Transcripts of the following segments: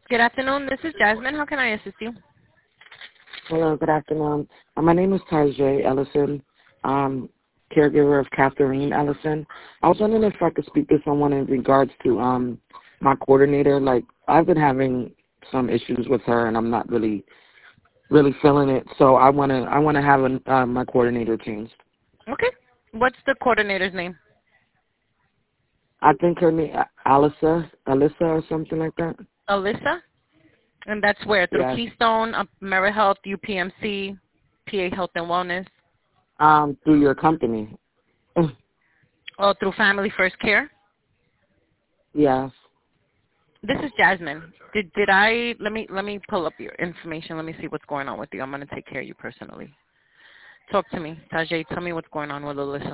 Good afternoon. This is Jasmine. How can I assist you? Hello, good afternoon. My name is Tajay Ellison, caregiver of Catherine Ellison. I was wondering if I could speak to someone in regards to my coordinator. Like, I've been having some issues with her, and I'm not really feeling it. So I wanna have my coordinator changed. Okay. What's the coordinator's name? I think her name Alyssa or something like that. Alyssa. And that's where? Through Yes. Keystone, AmeriHealth, UPMC, PA Health and Wellness. Through your company. Oh, through Family First Care. Yes. This is Jasmine. Did I let me pull up your information. Let me see what's going on with you. I'm gonna take care of you personally. Talk to me, Tajay. Tell me what's going on with Alyssa.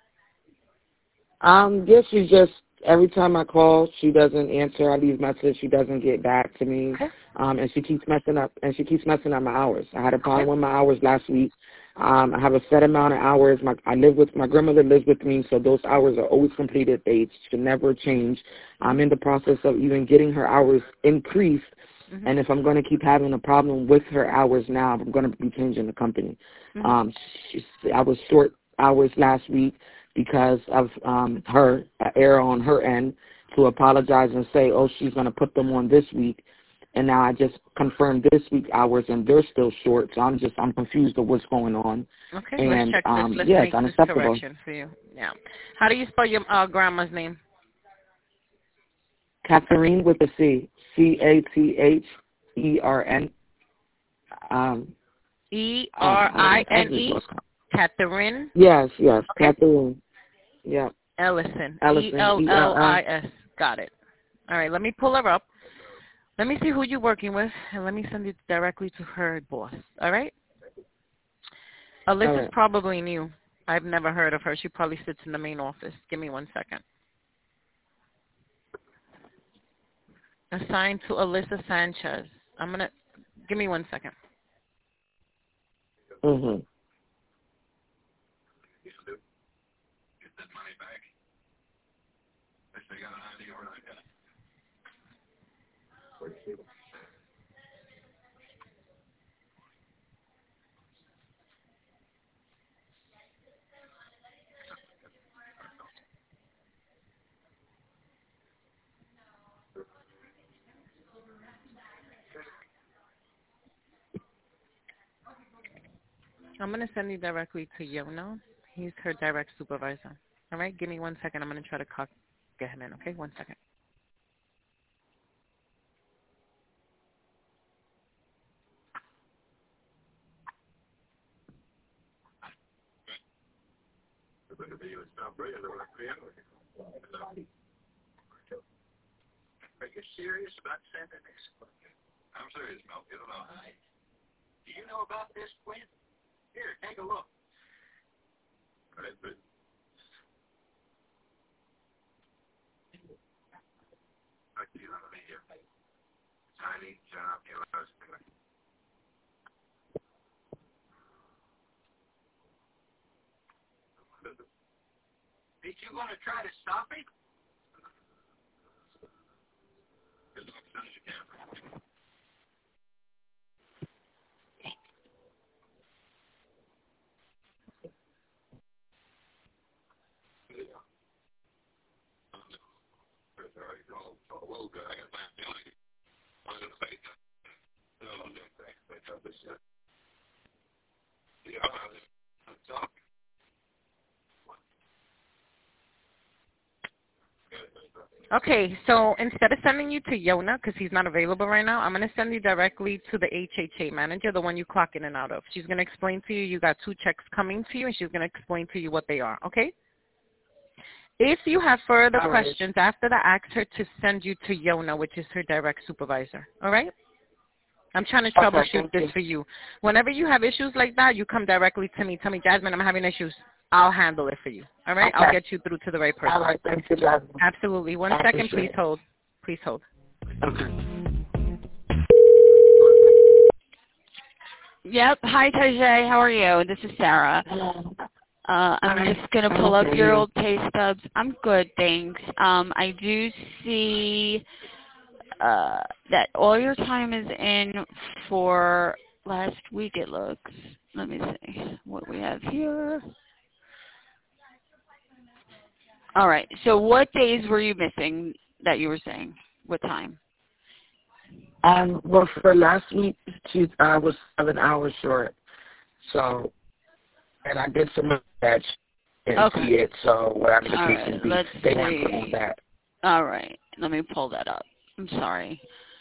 Yes, she just every time I call, she doesn't answer. I leave message, she doesn't get back to me. Okay. And she keeps messing up my hours. I had a problem Okay. with my hours last week. I have a set amount of hours. My grandmother lives with me, so those hours are always completed. They should never change. I'm in the process of even getting her hours increased. Mm-hmm. And if I'm going to keep having a problem with her hours now, I'm going to be changing the company. Mm-hmm. I was short hours last week because of her error on her end to apologize and say, oh, she's going to put them on this week. And now I just confirmed this week hours, and they're still short. So I'm confused of what's going on. Okay. And, Let's check this. Let's yes, make this unacceptable. correction for you. Yeah. How do you spell your grandma's name? Catherine with a C. Cathern. Erine. Catherine. Yes. Okay. Catherine. Yeah. Ellison. Ellison. Ellis. Got it. All right. Let me pull her up. Let me see who you're working with, and let me send it directly to her boss. All right? Alyssa's probably new. I've never heard of her. She probably sits in the main office. Give me 1 second. Assigned to Alyssa Sanchez. Give me 1 second. Mm-hmm. I'm going to send you directly to Yona. He's her direct supervisor. All right? Give me 1 second. I'm going to try to get him in, okay? 1 second. Are you serious about sending this? I'm serious, Mel. Get it on. Do you know about this, Quinn? Here, take a look. All right, but... I see on the media. Tiny job, Did you want to try to stop it? As soon as you can. Okay, so instead of sending you to Yona, because he's not available right now, I'm going to send you directly to the HHA manager, the one you clock in and out of. She's going to explain to you got 2 checks coming to you, and she's going to explain to you what they are, okay? If you have further questions after that, ask her to send you to Yona, which is her direct supervisor, all right? I'm trying to troubleshoot this for you. Whenever you have issues like that, you come directly to me. Tell me, Jasmine, I'm having issues. I'll handle it for you. All right? Okay. I'll get you through to the right person. All right, thank you, Jasmine. Absolutely. 1 second, please hold. Please hold. Okay. Yep. Hi, Tajay. How are you? This is Sarah. I'm just going to pull up your old pay stubs. I'm good, thanks. I do see that all your time is in for last week, it looks. Let me see what we have here. All right. So what days were you missing that you were saying? What time? Well, for last week, I was 7 hours short. So, and I did some of that. Didn't see it. So whatever the case may be, they weren't put on that. All right. Let me pull that up. I'm sorry.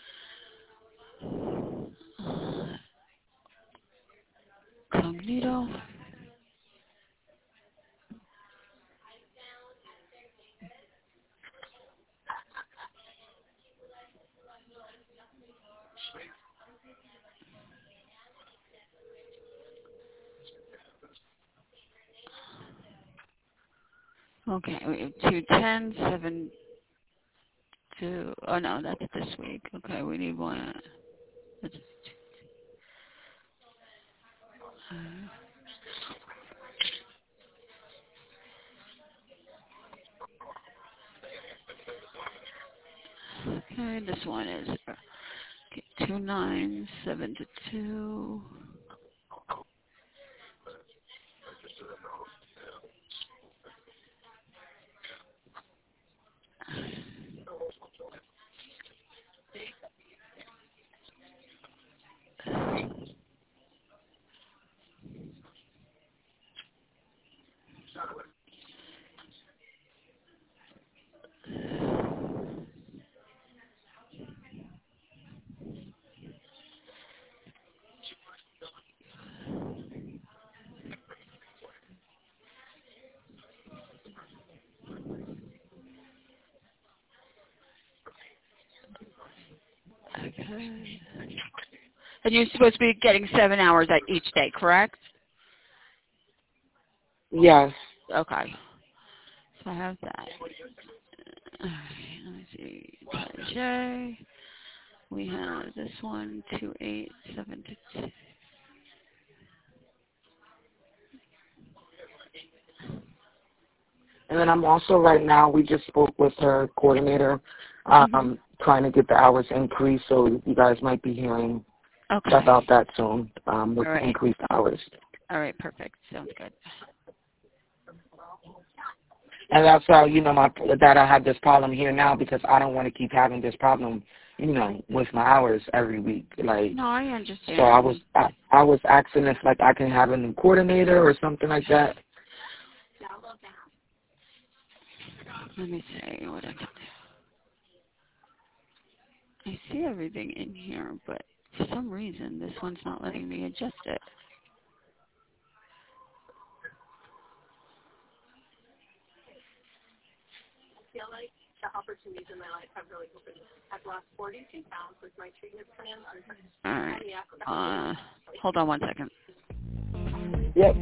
Cognito. Okay, we have 210, 7, 2. Oh no, that's this week. Okay, we need one. That's, okay, this one is 29, 7 to 2. Okay. And you're supposed to be getting 7 hours at each day, correct? Yes. Okay. So I have that. All right, let me see. J. We have this one, 2, 8, 7 to 2. And then I'm also right now, we just spoke with her coordinator, trying to get the hours increased, so you guys might be hearing about that soon, with increased hours. All right, perfect. Sounds good. And that's how, that I have this problem here now, because I don't want to keep having this problem, with my hours every week. Like, no, I understand. So I was asking if, like, I can have a new coordinator or something like that. Let me see what I can do. I see everything in here, but for some reason, this one's not letting me adjust it. I feel like the opportunities in my life have really opened. I've lost 42 pounds with my treatment plan. All right. Hold on 1 second. Yep.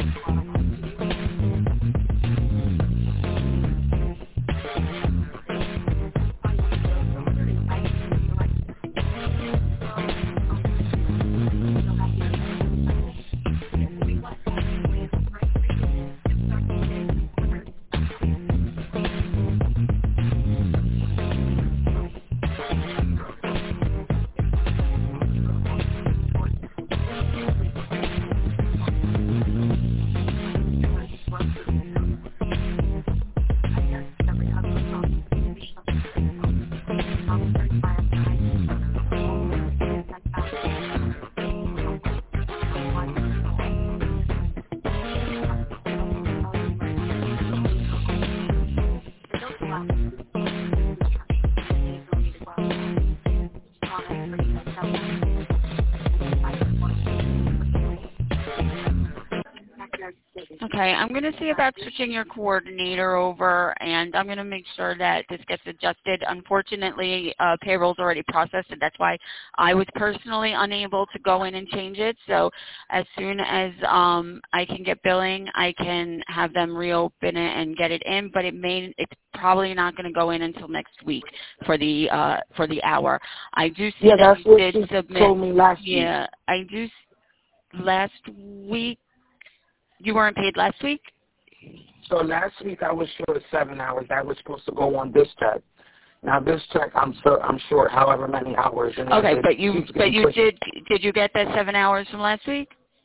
Okay, I'm going to see about switching your coordinator over, and I'm going to make sure that this gets adjusted. Unfortunately, payroll's already processed, and that's why I was personally unable to go in and change it. So as soon as I can get billing, I can have them reopen it and get it in, but it's probably not going to go in until next week for the hour. I do see that that's you what did she submit. Told me last week. Yeah, I do. Last week. You weren't paid last week? So last week I was short 7 hours. That was supposed to go on this check. Now this check, I'm short however many hours. And Okay, it but you keeps getting pushed. did you get that 7 hours from last week?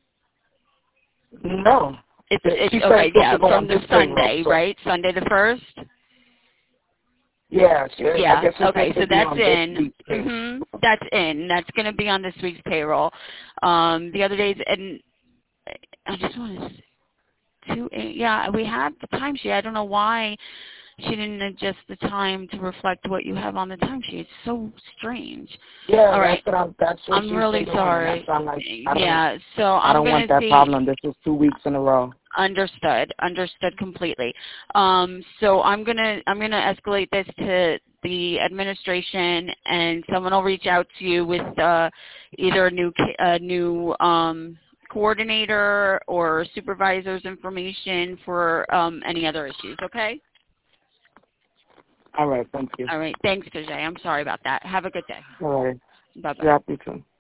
No. It's She said okay, it's supposed yeah, to go from on the this payroll, Sunday, so- right? Sunday the 1st? Yeah. Yeah. I guess it's Okay, supposed so to be that's on this in. week's payroll. That's in. That's going to be on this week's payroll. The other days, and I just want to. Yeah, we have the timesheet. I don't know why she didn't adjust the time to reflect what you have on the timesheet. It's so strange. Yeah, all right. That's what I'm she's really doing, sorry. I'm like, Yeah, so I don't want that problem. This is 2 weeks in a row. Understood completely. So I'm gonna escalate this to the administration, and someone will reach out to you with either a new coordinator or supervisor's information for any other issues. Okay. All right. Thank you. All right. Thanks, Tajay. I'm sorry about that. Have a good day. All right. Bye-bye. Yeah, you too.